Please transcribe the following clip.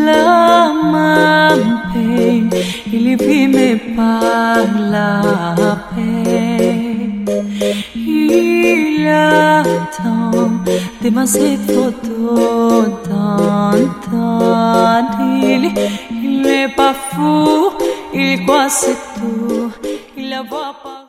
la main il vi me parla il attend de ma set photo tant il n'est pas fou il croit c'est tout il la voit pas.